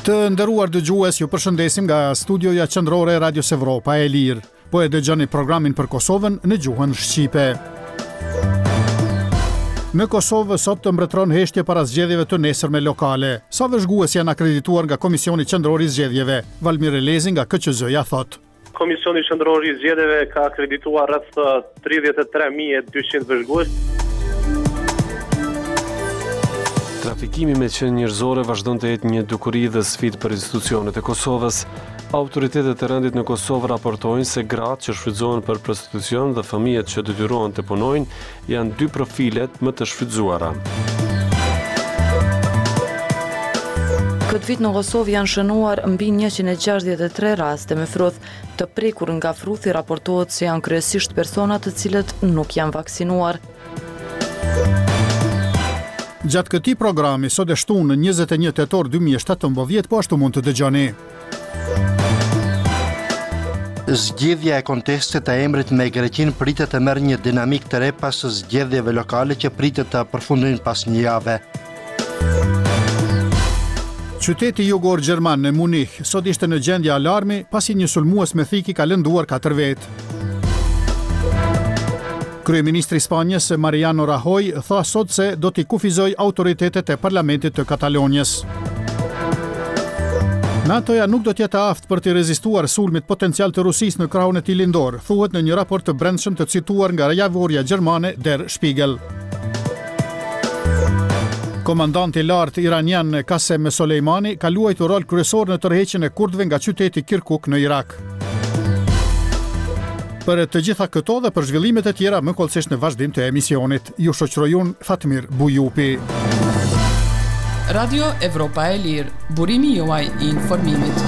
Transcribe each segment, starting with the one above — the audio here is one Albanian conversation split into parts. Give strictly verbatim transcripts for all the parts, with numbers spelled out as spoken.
Të nderuar dëgjues, ju përshëndesim nga studioja qendrore e Radios Evropa e Lirë. Po e dëgjoni programin për Kosovën në gjuhën shqipe. Në Kosovë sot të mbretëron heshtje para zgjedhjeve të nesërme lokale. Sa vëzhgues janë akredituar nga Komisioni Qendror i Zgjedhjeve? Valmir Elezi nga K Q Z-ja thot. Komisioni Qendror i Zgjedhjeve ka akredituar rreth tridhjetë e tre mijë e dyqind vëzhgues. Trafikimi me qenë njerëzore vazhdon të jetë një dukuri dhe sfidë për institucionet e Kosovës. Autoritetet e rendit në Kosovë raportojnë se gratë që shfrytëzohen për prostitucion dhe fëmijët që detyrohen të punojnë janë dy profilet më të shfrytëzuara. Këtë vit në Kosovë janë shënuar mbi njëqind e gjashtëdhjetë e tre raste me frodh të prekur nga fruthi. Raportohet se janë kryesisht persona të cilët nuk janë vaksinuar. Gjatë këtij programi sot e shtunë në njëzet e një tetor dy mijë e shtatëmbëdhjetë, po ashtu mund të dëgjoni. Zgjedhja e kontestit të emrit me Greqinë pritet të merr një dinamik të re pas zgjedhjeve lokale që pritet të përfundojnë pas një jave. Qyteti jugor gjerman në Munich sot ishte në gjendje alarmi pasi një sulmues me thik i ka lënduar katër vetë. Kryeministri i Spanjës Mariano Rajoy tha sot se do t'i kufizoj autoritetet e parlamentit të Katalonjës. NATO-ja nuk do t'jetë aftë për të rezistuar sulmit potencial të Rusisë në krahun e tij lindor, thuhet në një raport të brendshëm të cituar nga javorja gjermane Der Spiegel. Komandanti i lartë iranian Qasem Soleimani ka luajtur rol kryesor në tërheqjen e kurdëve nga qyteti Kirkuk në Irak. Për të gjitha këto dhe për zhvillimet e tjera më kollësisht në vazhdim të emisionit. Ju shoqëroj unë Fatmir Bujupi. Radio Evropa e Lirë, burimi juaj i informimit.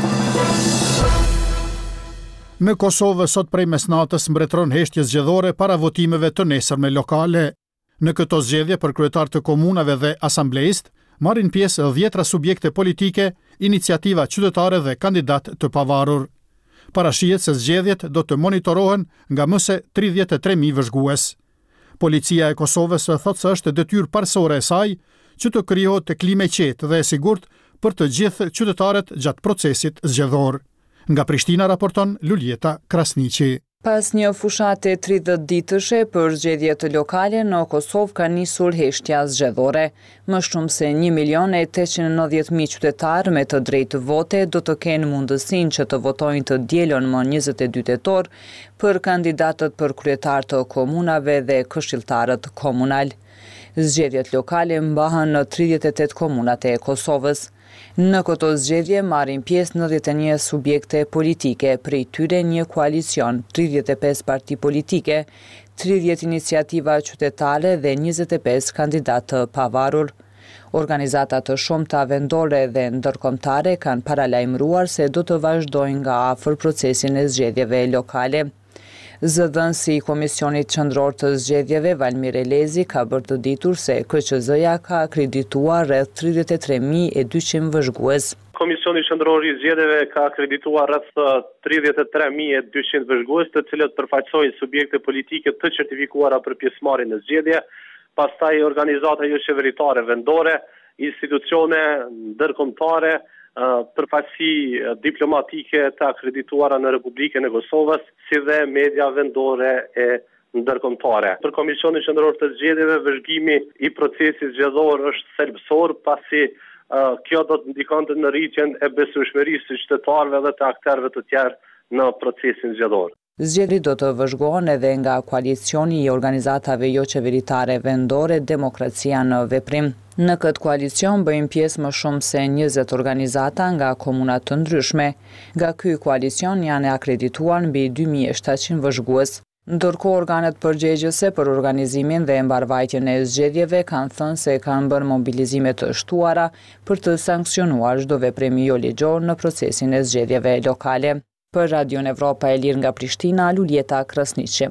Në Kosovë sot prej mesnatës mbretëron heshtje zgjedhore para votimeve të nesërme lokale. Në këto zgjedhje për kryetar të komunave dhe asamblejist marrin pjesë dhjetra subjekte politike, iniciativa qytetare dhe kandidat të pavarur. Parashihet se zgjedhjet do të monitorohen nga më se tridhjetë e tre mijë vëzhgues. Policia e Kosovës thotë se është detyrë parësore e saj që të krijohet të klimë e qetë dhe e sigurt për të gjithë qytetarët gjatë procesit zgjedhor. Nga Prishtina raporton Luljeta Krasniqi. Pas një fushate tridhjetë ditëshe për zgjedhjet lokale në Kosovë ka nisur heshtja zgjedhore. Më shumë se një milion e tetëqind e nëntëdhjetë mijë qytetarë me të drejtë vote do të kenë mundësinë që të votojnë të dielën më njëzet e dy tetor për kandidatët për kryetar të komunave dhe këshilltarët komunal. Zgjedhjet lokale mbahen në tridhjetë e tetë komunat e Kosovës. Në këto zgjedhje marrin pjesë nëntëdhjetë e një subjekte politike, prej tyre një koalicion, tridhjetë e pesë parti politike, tridhjetë iniciativa qytetare dhe njëzet e pesë kandidatë të pavarur. Organizata të shumta vendore dhe ndërkombëtare kanë paralajmëruar se do të vazhdojnë nga afër procesin e zgjedhjeve lokale. Zëdhënësi i Komisionit Qendror të Zgjedhjeve Valmir Elezi ka bërë të ditur se K Q Z-ja ka akredituar rreth tridhjetë e tre mijë e dyqind vëzhgues. Komisioni Qendror i Zgjedhjeve ka akredituar rreth tridhjetë e tre mijë e dyqind vëzhgues, të cilët përfaqësojnë subjekte politike të certifikuara për pjesëmarrje në zgjedhje, pastaj organizata jo qeveritare vendore, institucione ndërkombëtare, përfaqësi diplomatike të akredituara në Republikën e Kosovës, si dhe media vendore e ndërkombëtare. Për Komisionin Qendror të Zgjedhjeve, vëzhgimi i procesit zgjedhor është thelbësor, pasi uh, kjo do të ndikonte në rritjen e besueshmërisë së qytetarëve dhe të aktorëve të tjerë në procesin zgjedhor. Zgjedhjet do të vëzhgohen edhe nga koalicioni i organizatave jo qeveritare vendore Demokracia në Veprim. Në këtë koalicion bëjnë pjesë më shumë se njëzet organizata nga komuna të ndryshme. Nga ky koalicion janë akredituar mbi dy mijë e shtatëqind vëzhgues. Ndërkohë organet përgjegjëse për organizimin dhe mbarvajtjen e zgjedhjeve kanë thënë se kanë bërë mobilizime të shtuara për të sankcionuar çdo veprim jo ligjor në procesin e zgjedhjeve lokale. Për Radion Evropa e Lirë nga Prishtina, Luljeta Krasniqi.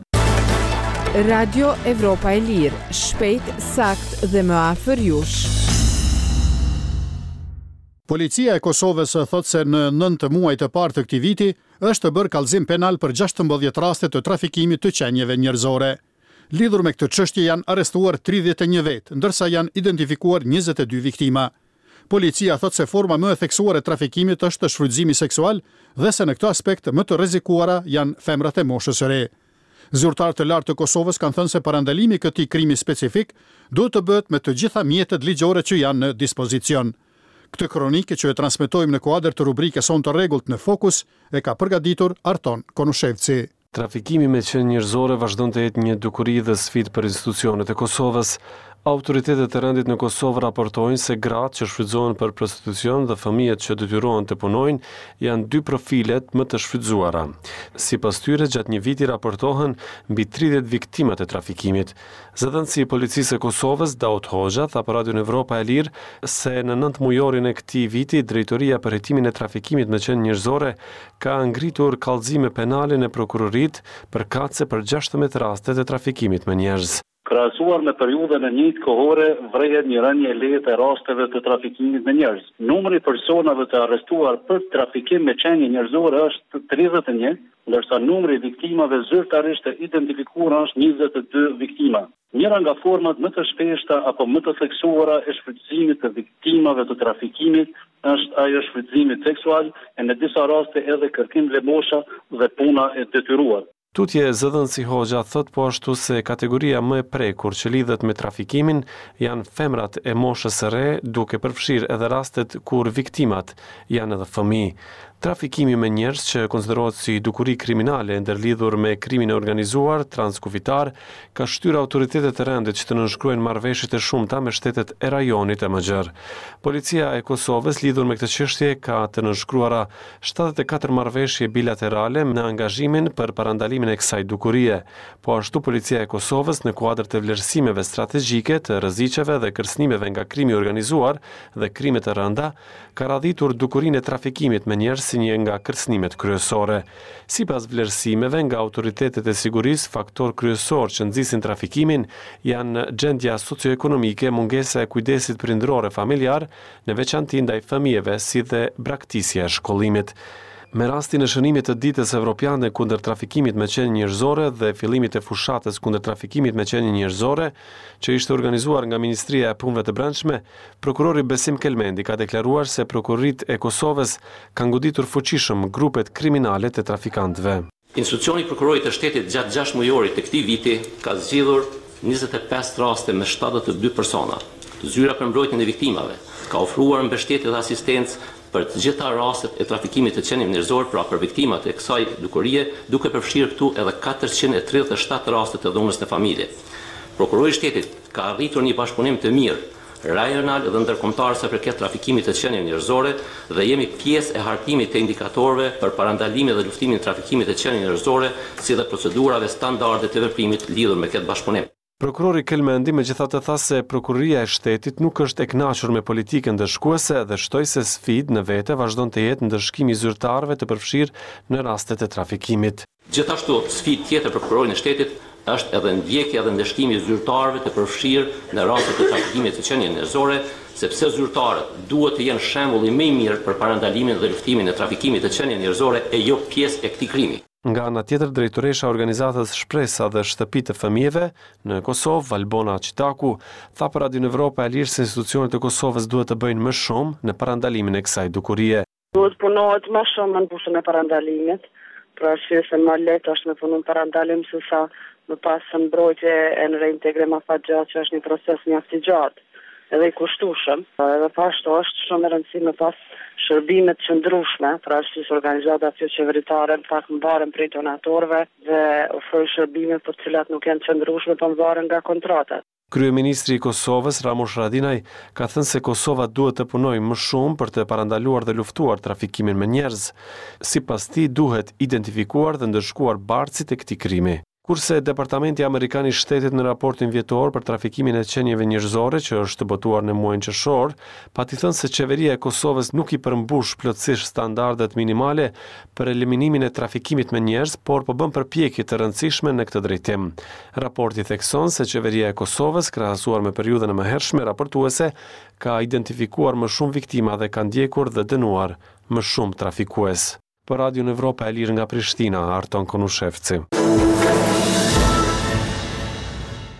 Radio Evropa e Lirë, shpejt, sakt dhe më afër jush. Policia e Kosovës thotë se në nëntë muaj të parë të këtij viti është bërë kallëzim penal për gjashtëmbëdhjetë raste të trafikimit të qenjeve njerëzore. Lidhur me këtë çështje janë arrestuar tridhjetë e një vetë, ndërsa janë identifikuar njëzet e dy viktima. Policia thot se forma më e theksuar e trafikimit është shfrytëzimi seksual dhe se në këto aspekt më të rrezikuara janë femrat e moshës së re. Zyrtarët e lartë të Kosovës kanë thënë se parandalimi i këtij krimi specifik duhet të bëhet me të gjitha mjetet ligjore që janë në dispozicion. Këtë kronikë që e transmetojmë në kuadër të rubrikës Son të rregullt në Fokus e ka përgatitur Arton Konushevci. Trafikimi me qenë njerëzore vazhdon të jetë një dukuri dhe sfidë për institucionet e Kosovës. Autoritetet e rendit në Kosovë raportojnë se gratë që shfrytëzohen për prostitucion dhe fëmijët që detyrohen të punojnë janë dy profilet më të shfrytëzuara. Sipas tyre, gjatë një viti raportohen mbi tridhjetë viktimat e trafikimit. Zëdhënësi i Policisë e Kosovës, Daud Hoxha, tha për Radion Evropa e Lirë se në nëntë mujorin e këtij viti, Drejtoria për hetimin e trafikimit me qenë njerëzore ka ngritur kallëzime penale në prokurorit përkatëse për gjashtëdhjetë rastet e trafikimit me njerëz. Krahasuar me periudhën e njëjtë kohore, vrehet një rënje e lehtë e rasteve të trafikimit me njerëz. Numri i personave të arrestuar për trafikim me qenie njerëzore është tridhjetë e një, ndërsa numri i viktimave zyrtarisht të identifikuar është njëzet e dy viktima. Njëra nga format më të shpeshta apo më të theksuara e shfrytëzimit të viktimave të trafikimit është ajo shfrytëzimi seksual e në disa raste edhe kërkim lëmosha dhe puna e detyruar. Tutje Zëdhënësi Hoxha thot po ashtu se kategoria më e prekur që lidhet me trafikimin janë femrat e moshës së re, duke përfshirë edhe rastet kur viktimat janë edhe fëmijë. Trafikimi me njerëz që konsiderohet si dukuri kriminale ndërlidhur me krimin e organizuar transkufitar ka shtyrë autoritetet e rendit që të nënshkruajnë marrëveshje të shumta me shtetet e rajonit e M X R. Policia e Kosovës lidhur me këtë çështje ka të nënshkruara shtatëdhjetë e katër marrëveshje bilaterale në angazhimin për parandalimin e kësaj dukurie. Po ashtu Policia e Kosovës në kuadër të vlerësimeve strategjike të rreziqeve dhe kërcënimeve nga krimi i organizuar dhe krimet e rënda ka radhitur dukurinë e trafikimit me njerëz si një nga kërcënimet kryesore. Sipas vlerësimeve nga autoritetet e sigurisë, faktor kryesor që nxisin trafikimin janë gjendja socioekonomike, mungesa e kujdesit prindëror e familjar, në veçantë ndaj fëmijëve, si dhe braktisja e shkollimit. Me rastin e shënimit të ditës evropiane kundër trafikimit me qenie njerëzore dhe fillimit të fushatës kundër trafikimit me qenie njerëzore, që ishte organizuar nga Ministria e Punëve të Brendshme, prokurori Besim Kelmendi ka deklaruar se prokurorit e Kosovës kanë goditur fuqishëm grupet kriminale të trafikantëve. Institucioni i prokurorit të shtetit gjatë gjashtë mujorit të këtij viti ka zgjidhur njëzet e pesë raste me shtatëdhjetë e dy persona. Zyra për mbrojtjen e viktimave ka ofruar mbështetje dhe asistencë për të gjitha rastet e trafikimit të qenieve njerëzore, pra për viktimat e kësaj dukurie, duke përfshirë këtu edhe katërqind e tridhjetë e shtatë raste të dhunës në familje. Prokurori i shtetit ka arritur një bashkëpunim të mirë rajonal dhe ndërkombëtar sa përket trafikimit të qenieve njerëzore dhe jemi pjesë e hartimit të indikatorëve për parandalimin dhe luftimin e trafikimit të qenieve njerëzore, si dhe procedurave standarde të veprimit lidhur me këtë bashkëpunim. Prokurori Kelmendi megjithatë tha se prokuroria e shtetit nuk është e kënaqur me politikën ndëshkuese dhe shtoi se sfidë në vete vazhdon të jetë ndëshkimi i zyrtarëve të përfshirë në rastet e trafikimit. Gjithashtu, sfidë tjetër për prokurorin e shtetit është edhe ndjekja dhe ndëshkimi i zyrtarëve të përfshirë në rastet e trafikimit të qenieve njerëzore, sepse zyrtarët duhet të jenë shembulli më i mirë për parandalimin dhe luftimin e trafikimit të qenieve njerëzore e jo pjesë e këtij krimi. Nga ana tjetër, drejtoresha e organizatës Shpresa dhe Shtëpi të Fëmijëve në Kosovë, Valbona Qitaku, tha për Radion Evropa e Lirë se institucionet e Kosovës duhet të bëjnë më shumë në parandalimin e kësaj dukurie. Duhet punohet më shumë në bushën e parandalimit, për arsye se më lehtë është me punu në parandalim se sa më pas në mbrojtje e në reintegrim afatgjatë, që është një proces mjaft i gjatë edhe i kushtueshëm. Edhe pashtu është shumë e rëndësishme pas shërbimet qëndrueshme, pra është organizatat jo qeveritare pak mbaren prej donatorëve dhe ofrojnë shërbime për të cilat nuk janë qëndrueshme, por mbaren nga kontratat. Kryeministri i Kosovës, Ramush Haradinaj, ka thënë se Kosova duhet të punojë më shumë për të parandaluar dhe luftuar trafikimin me njerëz. Sipas tij duhet identifikuar dhe ndëshkuar bartësit e këtij krimi. Kurse Departamenti Amerikan i Shtetit në raportin vjetor për trafikimin e qenieve njerëzore që është botuar në muajin qershor, pati thënë se qeveria e Kosovës nuk i përmbush plotësisht standardet minimale për eliminimin e trafikimit me njerëz, por po bën përpjekje të rëndësishme në këtë drejtim. Raporti thekson se qeveria e Kosovës, krahasuar me periudhën e mëhershme raportuese, ka identifikuar më shumë viktima dhe ka ndjekur dhe dënuar më shumë trafikues. Për Radion Evropa e Lirë nga Prishtina, Arton Konushevci.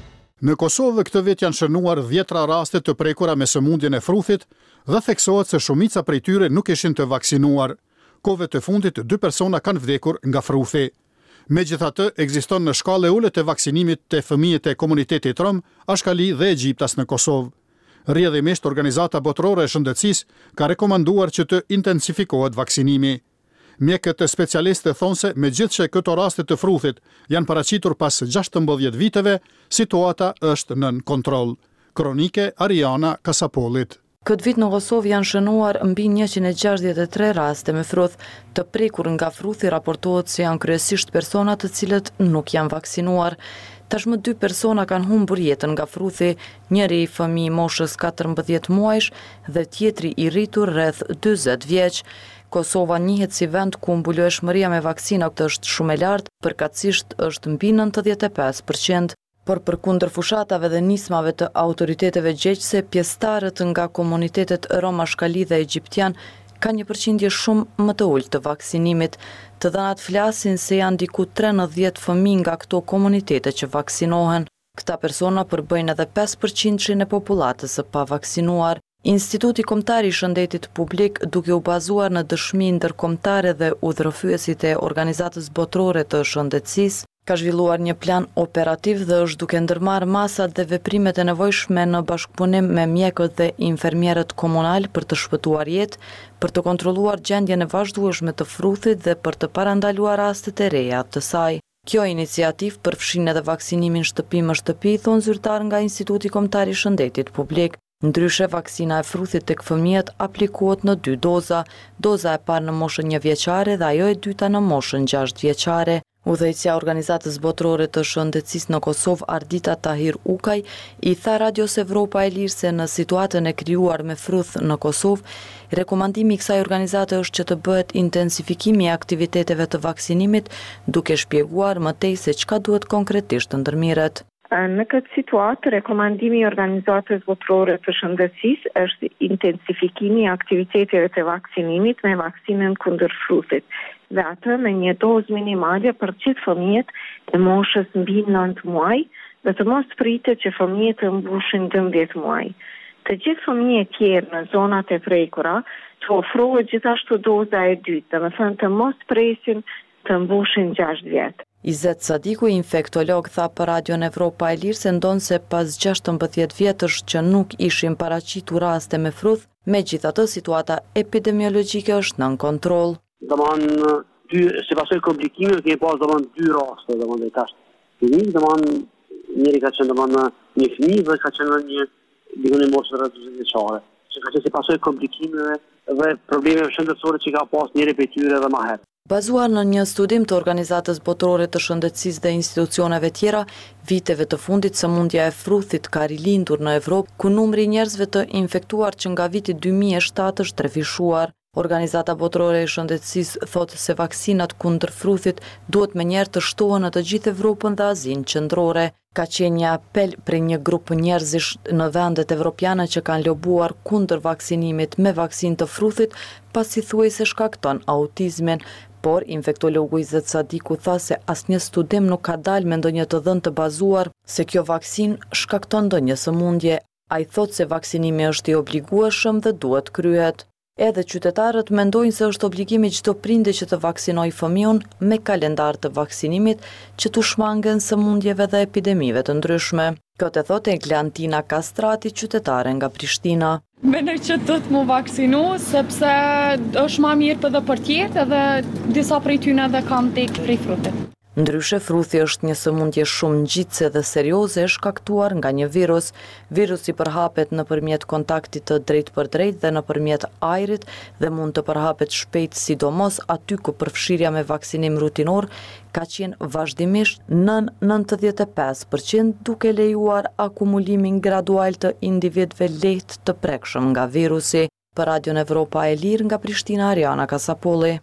Në Kosovë këtë vit janë shënuar dhjetra raste të prekura me sëmundjen e fruthit dhe theksohet se shumica prej tyre nuk ishin të vaksinuar. Kohëve të fundit dy persona kanë vdekur nga fruthi. Megjithatë, ekziston në shkallë e ulët e vaksinimit të fëmijët e komunitetit rom, Ashkali dhe Egjiptas në Kosovë. Rrjedhimisht Organizata Botërore e Shëndetësisë ka rekomanduar që të intensifikohet vaksinimi. Mjekët e specialistë thonë se megjithse këto raste të fruthit janë paraqitur pas gjashtëmbëdhjetë viteve, situata është nën kontroll. Kronike Ariana Kasapolit. Këtë vit në Kosovë janë shënuar mbi njëqind e gjashtëdhjetë e tre raste me fruth të prekur nga fruthi, raportohet se janë kryesisht persona të cilët nuk janë vaksinuar. Tashmë dy persona kanë humbur jetën nga fruthi, njëri i fëmijë moshës katërmbëdhjetë muajsh dhe tjetri i rritur rreth dyzet vjeç. Kosova njihet si vend ku mbulojshmëria me vaksina është shumë e lartë, përkatësisht është mbi nëntëdhjetë e pesë përqind. Por përkundër fushatave dhe nismave të autoriteteve gjegjëse, pjesëtarët nga komunitetet rom, ashkali dhe egjiptian ka një përqindje shumë më të ulët të vaksinimit. Të dhënat flasin se janë diku tridhjetë fëmijë nga këto komunitete që vaksinohen. Këta persona përbëjnë edhe pesë përqind e popullatës së pavaksinuar. Instituti Kombëtar i Shëndetit Publik, duke u bazuar në dëshmi ndërkombëtare dhe udhërofyesit e Organizatës Botërore të Shëndetësisë, ka zhvilluar një plan operativ dhe është duke ndërmarrë masat dhe veprimet e nevojshme në bashkëpunim me mjekët dhe infermierët komunal për të shpëtuar jetë, për të kontrolluar gjendjen e vazhdueshme të fruthit dhe për të parandaluar rastet e reja të saj. Kjo iniciativë përfshin edhe vaksinimin shtëpi më shtëpi, thonë zyrtar nga Instituti Kombëtar i Shëndetit Publik. Ndryshe, vaksina e fruthit tek fëmijët aplikohet në dy doza, doza e parë në moshën një vjeçare dhe ajo e dyta në moshën gjashtë vjeçare. Udhëheqësja Organizatës Botërore të Shëndetësisë në Kosovë, Ardita Tahir Ukaj, i tha Radios Evropa e Lirë se në situatën e krijuar me fruth në Kosovë, rekomandimi i kësaj organizate është që të bëhet intensifikimi i aktiviteteve të vaksinimit, duke shpjeguar më tej se çka duhet konkretisht të ndërmirret. Në këtë situatë, rekomandimi i Organizatës Botërore të Shëndetësisë është intensifikimi i aktiviteteve të vaksinimit me vaksinën kundër fruthit, dhe atë me një dozë minimale për gjithë fëmijët e moshës mbi nëntë muaj, dhe të mos pritet që fëmijët të mbushin dëmbëdhjetë muaj. Të gjithë fëmijët tjerë në zonat e prekura të ofrohet gjithashtu doza e dytë, dhe më thënë të mos presin të mbushin gjashtë vjetë. Izet Sadiku, infektolog, tha për Radion Evropa e Lirë se ndonë se pas gjashtëmbëdhjetë vjetësh që nuk ishin paraqitur raste me fruth, megjithatë situata epidemiologjike është nën kontroll. Domthon dy si pasojë komplikimeve kemi pas domthon dy raste domthon dhe tash. Fëmijë domthon njëri ka qenë domthon një fëmijë dhe ka qenë një diku në moshë rreth dyzet vjeçare. Që ka qenë si pasojë komplikimeve dhe problemeve shëndetësore që ka pas njëri prej tyre dhe më herë. Bazuar në një studim të Organizatës Botërore të Shëndetësisë dhe institucioneve tjera, viteve të fundit sëmundja e fruthit ka rilindur në Evropë, ku numri i njerëzve të infektuar që nga viti dy mijë e shtatë është trefishuar. Organizata Botërore e Shëndetësisë thotë se vaksinat kundër fruthit duhet me njerë të shtohen në të gjithë Evropën dhe Azinë qendrore. Ka qenë një apel për një grup njerëzish në vendet evropiane që kanë lobuar kundër vaksinimit me vaksinë të fruthit, pasi thuajse shkakton autizmin. Por infektologu Izet Sadiku tha se asnjë studim nuk ka dalë me ndonjë të dhënë të bazuar se kjo vaksinë shkakton ndonjë sëmundje. Ai thotë se vaksinimi është i obligueshëm dhe duhet kryhet. Edhe qytetarët mendojnë se është obligimi çdo prindi që të vaksinojë fëmijën me kalendar të vaksinimit që t'u shmangen sëmundjeve dhe epidemive të ndryshme. Këtë e thotë Eglantina Kastrati, qytetare nga Prishtina. Mendoj që do të më vaksinu, sepse është më mirë për dhe për tjerë edhe disa prej tyre edhe kam tek prej frutit. Ndryshe, fruthi është një sëmundje shumë ngjitse dhe serioze e shkaktuar nga një virus. Virusi përhapet nëpërmjet kontaktit të drejtë për drejtë dhe nëpërmjet ajrit dhe mund të përhapet shpejt, sidomos aty ku përfshirja me vaksinim rutinor ka qenë vazhdimisht nën nëntëdhjetë e pesë përqind, duke lejuar akumulimin gradual të individëve lehtë të prekshëm nga virusi. Për Radion Evropa e Lirë nga Prishtina, Ariana Kasapolli.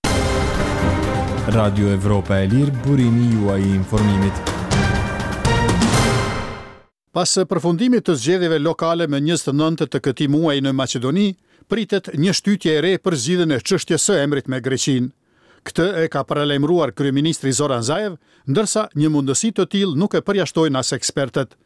Radio Evropa e Lirë, burimi juaj i informimit. Pas përfundimit të zgjedhjeve lokale me njëzet e nëntë të këtij muaji në Maqedoni, pritet një shtytje e re për zgjidhjen e çështjes së emrit me Greqinë. Këtë e ka paralajmëruar kryeministri Zoran Zaev, ndërsa një mundësi të tillë nuk e përjashtojnë as ekspertët.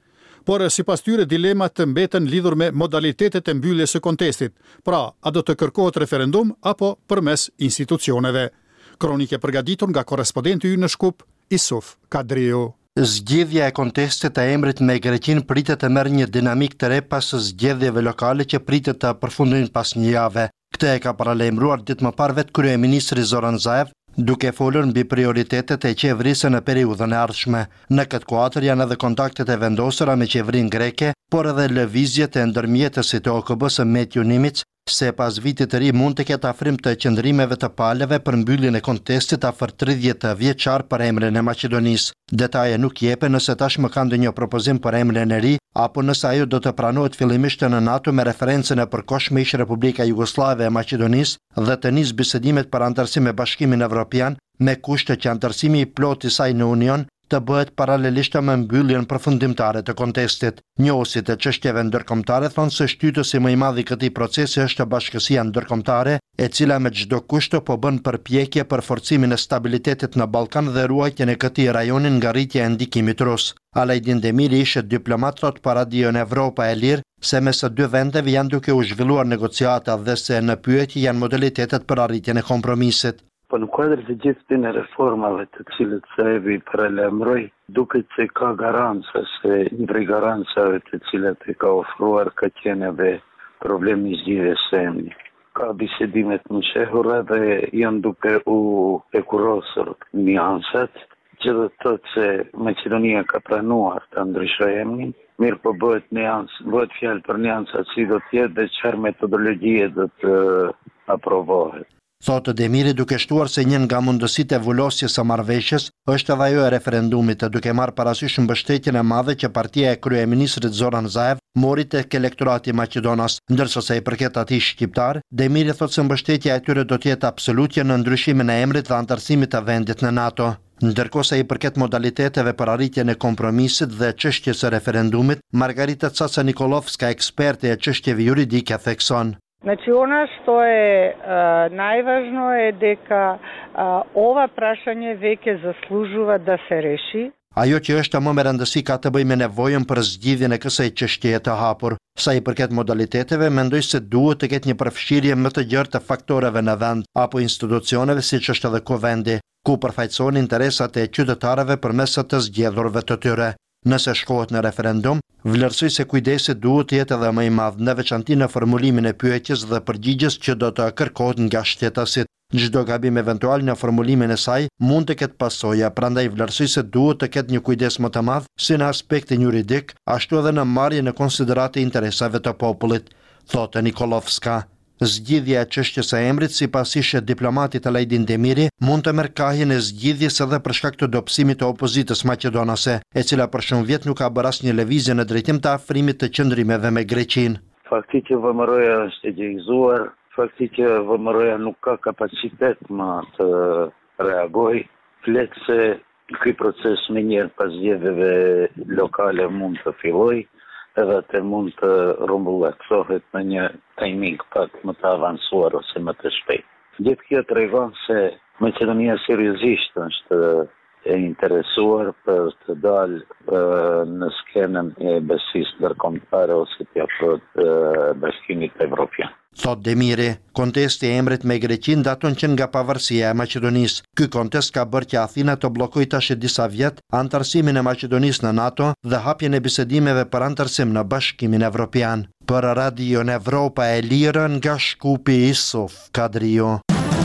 por sipas tyre dilemat të mbeten lidhur me modalitetet e mbylljes së kontestit, pra a do të kërkohet referendum apo përmes institucioneve. Kronike përgatitur nga korrespondenti ynë në Shkup, Isuf Kadriu. Zgjedhja e kontestit të emrit me Greqinë pritet të merr një dinamik të re pas zgjedhjeve lokale që pritet të përfundojnë pas një jave. Këtë e ka paralajmëruar ditë më parë vetë kryeministri Zoran Zaev, duke folur mbi prioritetet e qeverisë në periudhën e ardhshme. Në këtë kuadër janë edhe kontaktet e vendosura me qeverinë greke, por edhe lëvizjet e ndërmjetësit të O K B-s Metju Nimic, se pas vitit të ri mund të ketë afrim të qëndrimeve të paleve për mbylljen e kontestit afër tridhjetë vjeçar për emrin e Maqedonisë. Detaje nuk jepen nëse tashmë ka ndonjë propozim për emrin e ri, apo nëse ajo do të pranohet fillimisht në NATO me referencën e përkohshme ish Republika Jugoslave e Maqedonisë dhe të nisë bisedimet për antarësim me Bashkimin Evropian, me kushte që antarësimi i plotë i saj në Union të bëhet paralelisht me mbylljen përfundimtare të kontestit. Njohësit e çështjeve ndërkombëtare thonë se shtytësi më i madh i këtij procesi është Bashkësia Ndërkombëtare, e cila me çdo kusht po bën përpjekje për forcimin e stabilitetit në Ballkan dhe ruajtjen e këtij rajoni nga rritja e ndikimit rus. Alajdin Demiri ishte diplomat thot para Radio Evropa e Lirë se mes së dy vendeve janë duke u zhvilluar negociata dhe se në pyetje janë modalitetet për arritjen e kompromisit. Po në kuadër të gjithë këtyre reformave të cilët Zaevi paralajmëroi, duket se ka garanca se një prej garancave të cilat i ka ofruar ka qenë edhe problemi i zgjidhjes së emrit. Ka bisedimet në shehura dhe janë duke u ekurosur niansat, që do të thotë se Maqedonia ka pranuar të ndryshojë emrin, mirë po bëhet niancë, bëhet fjalë për niancat si do të jetë dhe çfarë metodologjie do të aprovohet. Thotë Demiri duke shtuar se një nga mundësitë e vulosjes së marrëveshjes është edhe ajo e referendumit, duke marrë parasysh mbështetjen e madhe që partia e kryeministrit Zoran Zaev mori tek elektorati maqedonas, ndërsa sa i përket atij shqiptar, Demiri thotë se mbështetja e tyre do të jetë absolute në ndryshimin e emrit dhe antarësimit të vendit në NATO. Ndërkohë sa i përket modaliteteve për arritjen e kompromisit dhe çështjes së referendumit, Margarita Caca Nikolovska, eksperte e çështjeve juridike, thekson: Значи, она што е а, најважно е дека а, ова прашање веќе заслужува да се реши. Ajo që është më me rëndësi ka të bëjë me nevojën për zgjidhjen e kësaj çështjeje të hapur. Sa i përket modaliteteve, mendoj se duhet të ketë një përfshirje më të gjerë të faktoreve në vend apo institucioneve siç është edhe Kuvendi, ku përfaqësohen interesat e qytetarëve përmes të zgjedhurve të tyre. Nëse shkohet në referendum, vlerësoj se kujdesi duhet të jetë edhe më i madh, në veçanti në formulimin e pyetjes dhe përgjigjes që do të kërkohet nga shtetasit. Çdo gabim eventual në formulimin e saj mund të ketë pasoja, prandaj vlerësoj se duhet të ketë një kujdes më të madh si në aspektin juridik, ashtu edhe në marrjen në konsiderat e interesave të popullit, thotë Nikolovska. Zgjidhja e çështjes së emrit sipas ishe diplomatit Alajdin Demiri mund të merr kahjen e zgjidhjes edhe për shkak të dobësimit të opozitës maqedonase, e cila për shumë vjet nuk ka bërë asnjë lëvizje në drejtim të afrimit të qëndrimeve me Greqinë. Fakti që V M R-ja është e gjejzuar, fakti që V M R-ja nuk ka kapacitet më të reagojë, flet se ky proces më njëherë pas zgjedhjeve lokale mund të fillojë, edhe të mund të rumbullaksohet në një timing pak më të avancuar ose më të shpejt. Gjithë kjo tregon se Maqedonia seriozisht është e interesuar për të dalë në skenën e besisë ndërkombëtare ose të afrohet Bashkimit Evropian. Thot Demiri, kontesti e emrit me Greqinë daton që nga pavarësia e Maqedonisë. Ky kontest ka bërë që Athina të bllokojë tash disa vjet antarësimin e Maqedonisë në NATO dhe hapjen e bisedimeve për antarësim në Bashkimin Evropian. Për Radio Evropa e Lirë nga Shkupi, Isuf Kadriu.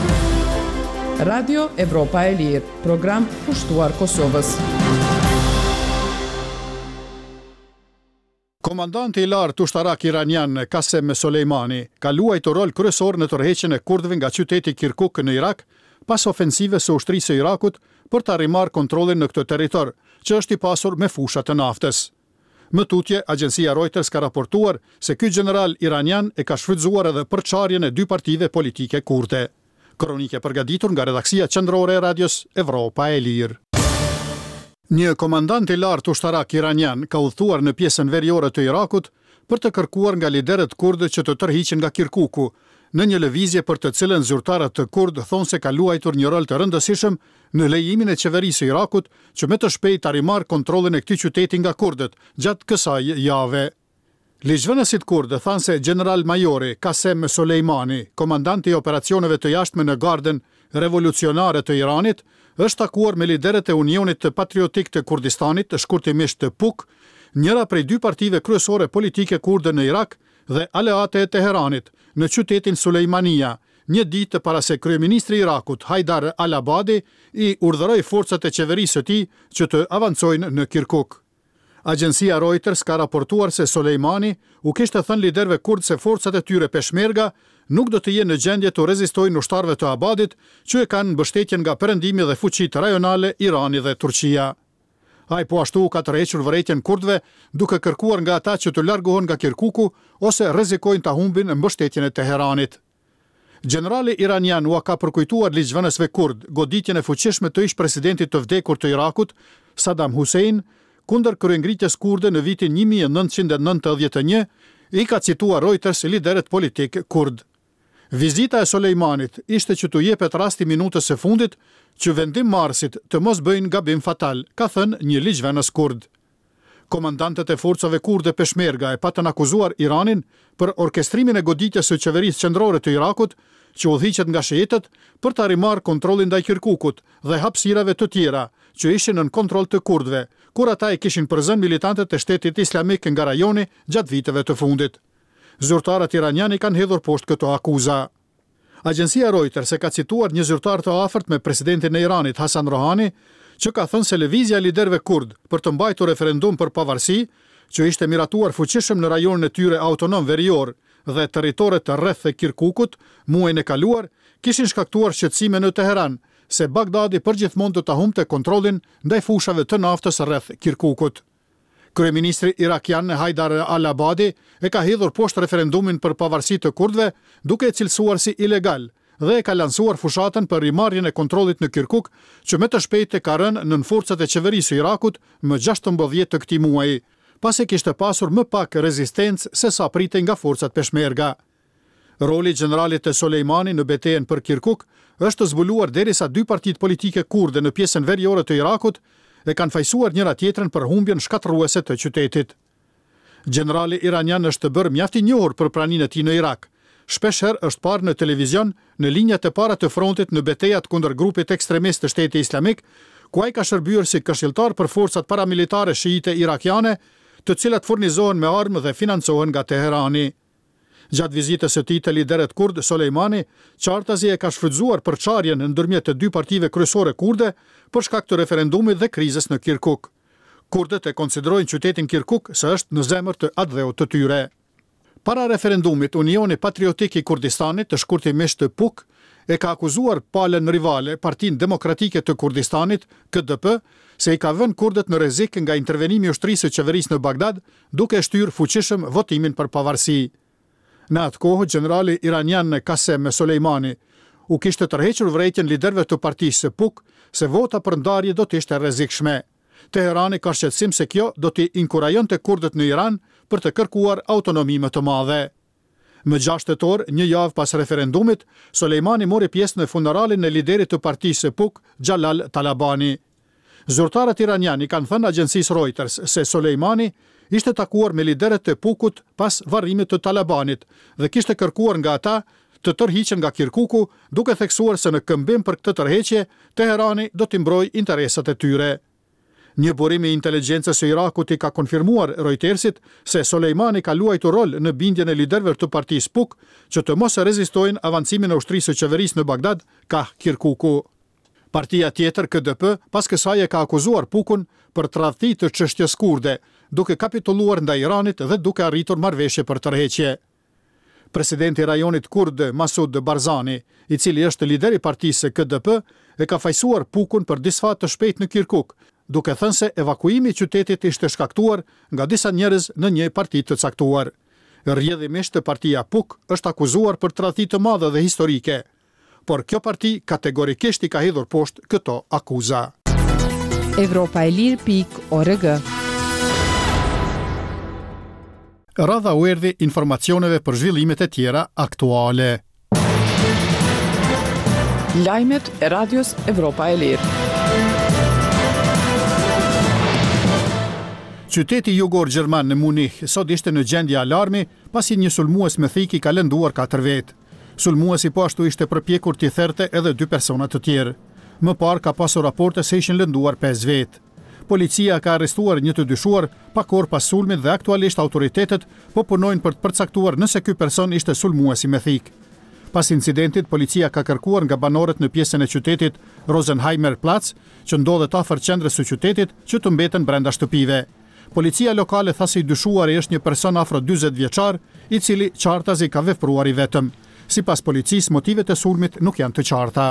Radio Evropa e Lirë, program pushtuar Kosovës. Komandanti i lartë ushtarak iranian Qasem Soleimani ka luajtur rol kryesor në tërheqjen e kurdëve nga qyteti Kirkuk në Irak pas ofensive së ushtrisë së Irakut për të arrimar kontrollin në këtë territor, që është i pasur me fusha të naftës. Më tutje, agjencia Reuters ka raportuar se ky general iranian e ka shfrytzuar edhe përçarjen e dy partive politike kurde. Kronike përgatitur nga redaksia qendrore e radios Evropa e Lirë. Një komandant i lartë ushtarak iranian ka udhëtuar në pjesën veriore të Irakut për të kërkuar nga liderët kurdë që të tërhiqen nga Kirkuku, në një lëvizje për të cilën zyrtarët të kurd thonë se ka luajtur një rol të rëndësishëm në lejimin e qeverisë së Irakut që me të shpejtë ta rimarrë kontrollin e këtij qyteti nga kurdët gjatë kësaj jave. Ligjvënësit kurdë thanë se general majori Qasem Soleimani, komandanti i operacioneve të jashtme në Gardën Revolucionare të Iranit, është takuar me liderët e Unionit të Patriotik të Kurdistanit, shkurtimisht të P U K, njëra prej dy partive kryesore politike kurde në Irak dhe aleate e Teheranit, në qytetin Sulejmania, një ditë para se kryeministri i Irakut Haidar al-Abadi i urdhëroi forcat e qeverisë së tij që të avancojnë në Kirkuk. Agjencia Reuters ka raportuar se Soleimani u kishte thënë liderëve kurd se forcat e tyre peshmerga nuk do të jenë në gjendje të rezistojnë ushtarëve të Abadit që e kanë mbështetjen nga perëndimi dhe fuqitë rajonale Irani dhe Turqia. Ai po ashtu ka tërhequr vërejtjen kurdëve duke kërkuar nga ata që të largohen nga Kirkuku ose rrezikojnë ta humbin mbështetjen e Teheranit. Generali iranian u ka përkujtuar ligjvënësve kurd goditjen e fuqishme të ish presidentit të vdekur të Irakut, Saddam Hussein, kundër kryengritjes kurde në vitin një mijë e nëntëqind e nëntëdhjetë e një, i ka cituar Reuters liderët politik kurd. Vizita e Soleimanit ishte që t'u jepet rasti minutës së fundit që vendim marrësit të mos bëjnë gabim fatal, ka thënë një ligjvënës kurd. Komandantët e forcave kurde peshmerga e patën akuzuar Iranin për orkestrimin e goditjes së qeverisë qendrore të Irakut, që udhëhiqet nga shiitët për ta rimarrë kontrollin ndaj Kirkukut dhe hapësirave të tjera që ishin nën kontroll të kurdëve, kur ata e kishin përzën militantët e Shtetit Islamik nga rajoni gjatë viteve të fundit. Zyrtarët iranianë kanë hedhur poshtë këto akuza. Agjencia Reuters e ka cituar një zyrtar të afërt me presidentin e Iranit Hasan Rohani, që ka thënë se lëvizja e liderëve kurd për të mbajtur referendum për pavarësi, që ishte miratuar fuqishëm në rajonin e tyre autonom verior dhe territoret të rreth të Kirkukut muajin e kaluar, kishin shkaktuar shqetësime në Teheran se Bagdadi përgjithmonë do ta humbte kontrollin ndaj fushave të naftës rreth Kirkukut. Kryeministri irakian Haidar al-Abadi e ka hedhur poshtë referendumin për pavarësi të kurdëve, duke e cilësuar si ilegal dhe e ka lansuar fushatën për rimarrjen e kontrollit në Kirkuk, që me të shpejtë ka rënë nën forcat e qeverisë së Irakut më gjashtëmbëdhjetë të këtij muaji, pasi kishte pasur më pak rezistencë se sa pritej nga forcat peshmerga. Roli i generalit të Soleimani në betejën për Kirkuk është zbuluar derisa dy partitë politike kurde në pjesën veriore të Irakut e kanë fajsuar njëra tjetrën për humbjen shkatërruese të qytetit. Generali iranian është bërë mjaft i njohur për praninë e tij në Irak. Shpeshherë është parë në televizion në linjat e para të frontit në betejat kundër grupit ekstremist të Shtetit Islamik, ku ai ka shërbyer si këshilltar për forcat paramilitare shiite irakiane, të cilat furnizohen me armë dhe financohen nga Teherani. Gjatë vizitës së tij te liderët kurd, Soleimani qartazi e ka shfrytzuar përçarjen ndërmjet të dy partive kryesore kurde për shkak të referendumit dhe krizës në Kirkuk. Kurdët e konsiderojnë qytetin Kirkuk se është në zemër të atdheut të tyre. Para referendumit, Unioni Patriotik i Kurdistanit, të shkurtimisht të P U K, e ka akuzuar palën rivale Partinë Demokratike të Kurdistanit, K D P, se i ka vënë kurdët në rrezik nga intervenimi i ushtrisë së qeverisë në Bagdad, duke shtyrë fuqishëm votimin për pavarësi. Në atë kohë, generali iranian Qasem Soleimani u kishte tërhequr vërejtjen liderëve të partisë së P U K se vota për ndarje do të ishte rrezikshme. Teherani ka shqetësim se kjo do t'i inkurajonte kurdët në Iran për të kërkuar autonomi më të madhe. Më gjashtë tetor, një javë pas referendumit, Soleimani mori pjesë në funeralin e liderit të partisë së P U K, Jalal Talabani. Zyrtarët iraniani kanë thënë agjencisë Reuters se Soleimani ishte takuar me liderët e P U K-ut pas varrimit të Talabanit dhe kishte kërkuar nga ata të tërhiqen nga Kirkuku, duke theksuar se në këmbim për këtë tërheqje, Teherani do t'i mbrojë interesat e tyre. Një burim i inteligjencës së Irakut i ka konfirmuar Reutersit se Soleimani ka luajtur rol në bindjen e liderëve të partisë P U K që të mos rezistojnë avancimin e ushtrisë së qeverisë në Bagdad ka Kirkuku. Partia tjetër, K D P, pas kësaj e ka akuzuar P U K-un për tradhti të çështjes kurde, duke kapitulluar ndaj Iranit dhe duke arritur marrëveshje për tërheqje. Presidenti i rajonit kurd Masud Barzani, i cili është lideri i partisë K D P, e ka fajsuar P U K-un për disfat të shpejt në Kirkuk, duke thënë se evakuimi i qytetit ishte shkaktuar nga disa njerëz në një parti të caktuar. Rrjedhimisht partia P U K është akuzuar për tradhti të madhe dhe historike, por kjo parti kategorikisht i ka hedhur poshtë këto akuza. Evropa e Lirë pikë org. Radha u erdhi informacioneve për zhvillimet e tjera aktuale. Lajmet e Radios Evropa e Lirë. Qyteti jugor gjerman në Munich sot ishte në gjendje alarmi pasi një sulmues me thik i ka lënduar katër vetë. Sulmuesi po ashtu ishte përpjekur t'i therte edhe dy persona të tjerë. Më parë ka pasur raporte se ishin lënduar pesë vetë. Policia ka arrestuar një të dyshuar pak orë pas sulmit dhe aktualisht autoritetet po punojnë për të përcaktuar nëse ky person ishte sulmuesi me thik. Pas incidentit, policia ka kërkuar nga banorët në pjesën e qytetit Rosenheimer Platz, që ndodhet afër qendrës së qytetit, që të mbeten brenda shtëpive. Policia lokale tha se i dyshuari është një person afro dyzet vjeçar, i cili qartazi ka vepruar i vetëm. Sipas policisë, motivet e sulmit nuk janë të qarta.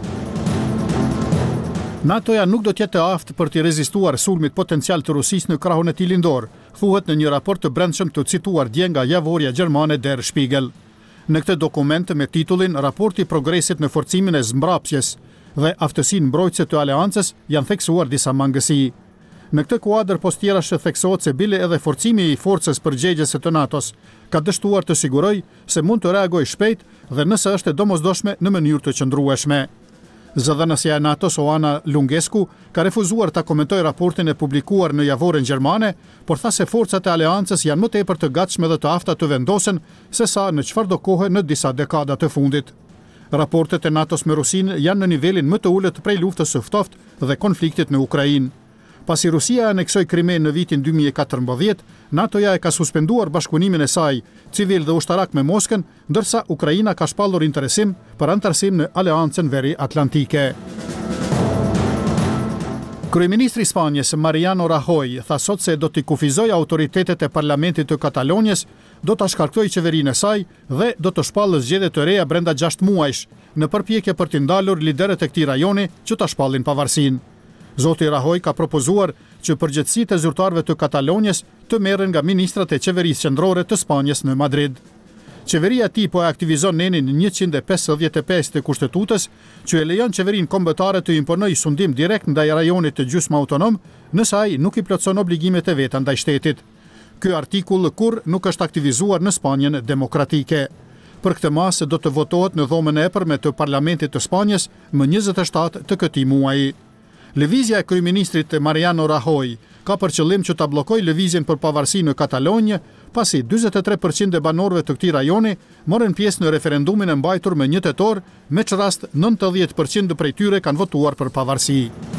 NATO-ja nuk do të jetë e aftë për të rezistuar sulmit potencial të Rusisë në krahun e tij lindor, thuhet në një raport të brendshëm të cituar dje nga javorja gjermane Der Spiegel. Në këtë dokument me titullin Raporti progresit në forcimin e zmbrapsjes dhe aftësinë mbrojtëse të aleancës janë theksuar disa mangësi. Në këtë kuadër postjera shë theksohet se bile edhe forcimi i forcës përgjegjëse të NATO-s ka dështuar të siguroj se mund të reagoj shpejt dhe nëse është e domosdoshme në mënyrë të qëndrueshme. Zëdhënësja e NATO-s Oana Lungescu ka refuzuar ta komentoj raportin e publikuar në javorën gjermane, por tha se forcat e aleancës janë më tepër të gatshme dhe të afta të vendosen se sa në çfarëdo kohë në disa dekada të fundit. Raportet e NATO-s me Rusinë janë në nivelin më të ulët prej luftës së ftoftë dhe konfliktit në Ukrainë. Pasi Rusia aneksoi Krimen në vitin dy mijë e katërmbëdhjetë, NATO-ja e ka suspenduar bashkëpunimin e saj civil dhe ushtarak me Moskën, ndërsa Ukraina ka shpallur interesim për antarësim në Aleancën Veriatlantike. Kryeministri i Spanjës Mariano Rajoy tha sot se do t'i kufizojë autoritetet e parlamentit të Katalonjës, do ta shkarktojë qeverinë e saj dhe do të shpallë zgjedhje të reja brenda gjashtë muajsh, në përpjekje për t'i ndalur liderët e këtij rajoni që ta shpallin pavarësinë. Zoti Rajoy ka propozuar që përgjegjësitë e zyrtarëve të Katalonjës të merren nga ministrat e qeverisë qendrore të Spanjës në Madrid. Qeveria e tij po e aktivizon nenin njëqind e pesëdhjetë e pesë të Kushtetutës, që e lejon qeverinë kombëtare të imponojë sundim direkt ndaj rajonit të gjysmë autonom, nëse ai nuk i plotson obligimet e veta ndaj shtetit. Ky artikull kurrë nuk është aktivizuar në Spanjën demokratike. Për këtë masë do të votohet në dhomën e epërme të Parlamentit të Spanjës më njëzet e shtatë të këtij muaji. Lëvizja e kryeministrit Mariano Rajoy ka për qëllim që ta bllokojë lëvizjen për pavarësi në Katalonjë, pasi njëzet e tre përqind e banorëve të këtij rajoni morën pjesë në referendumin e mbajtur më një tetor, me që rast nëntëdhjetë përqind prej tyre kanë votuar për pavarësi.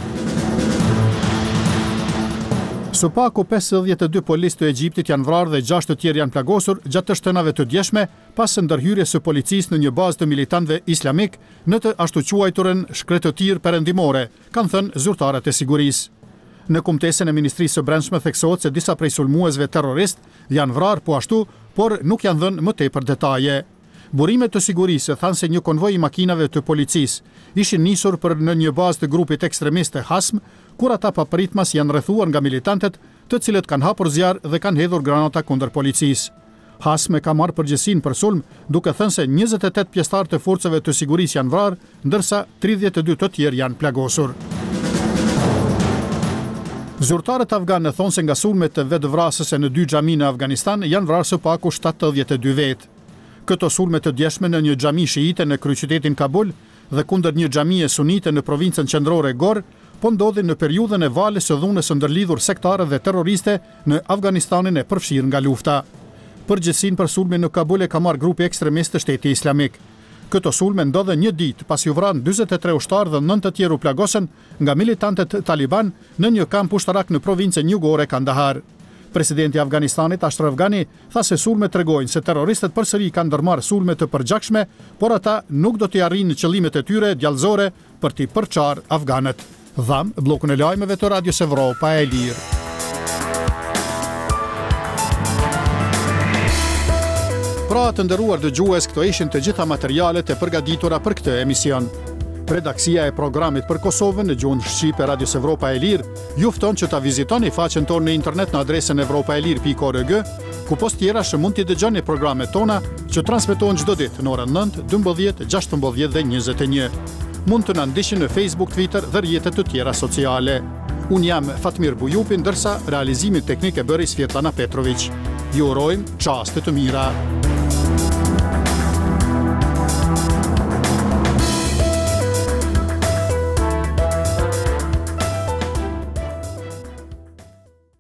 Së paku pesëdhjetë e dy policë të Egjiptit janë vrarë dhe gjashtë të tjerë janë plagosur gjatë të shtenave të djeshme pas ndërhyrjes së policisë në një bazë të militantëve islamik në të ashtu quajturën shkretëtirë perëndimore, kanë thënë zyrtarët e sigurisë. Në kumtesën e Ministrisë së Brendshme theksohet se disa prej sulmuesve terrorist janë vrarë po ashtu, por nuk janë dhënë më tepër detaje. Burimet të sigurisë thanë se një konvoj i makinave të policisë ishin nisur për në një bazë të grupit ekstremist të Hasm, kur ata papritmas janë rrethuar nga militantet, të cilët kanë hapur zjarr dhe kanë hedhur granata kundër policisë. Hasm e ka marrë përgjegjësinë për sulm, duke thënë se njëzet e tetë pjesëtarë të forcave të sigurisë janë vrarë, ndërsa tridhjetë e dy të tjerë janë plagosur. Zyrtarët afganë thonë se nga sulmet të vetvrasëse në dy xhami në Afganistan janë vrarë së paku shtatëdhjetë e dy vetë. Këto sulme të djeshme në një xhami shiite në kryeqytetin Kabul dhe kundër një xhamie sunite në provincën qendrore Gor, po ndodhin në periudhën e valës së dhunës së ndërlidhur sektare dhe terroriste në Afganistanin e përfshirë nga lufta. Përgjegjësinë për sulmin në Kabul e ka marrë grupi ekstremist të Shtetit Islamik. Këto sulme ndodhen një ditë pasi u vranë njëzet e tre ushtarë dhe nëntë të tjerë u plagosën nga militantët Taliban në një kamp ushtarak në provincën jugore Kandahar. Presidenti i Afganistanit Ashraf Ghani tha se sulmet tregojnë se terroristët përsëri kanë ndërmarrë sulme të përgjakshme, por ata nuk do t'i arrijnë qëllimet e tyre djallëzore për t'i përçarë afganët. Dham bllokun e lajmeve të Radios Evropa e Lirë. Pra të nderuar dëgjues, këto ishin të gjitha materialet e përgatitura për këtë emision. Redaksia e programit për Kosovën në gjuhën shqipe Radios Evropa e Lirë ju fton që ta vizitoni faqen tonë në internet në adresën evropaelir pikë org, ku post tjera që mund t'i dëgjoni programet tona që transmetohen çdo ditë në orën nëntë, dymbëdhjetë, gjashtëmbëdhjetë dhe njëzet e një. Mund të na ndiqni në Facebook, Twitter dhe rrjetet të tjera sociale. Unë jam Fatmir Bujupi, ndërsa realizimin teknik e bëri Svetlana Petrović. Ju urojmë çaste të mira.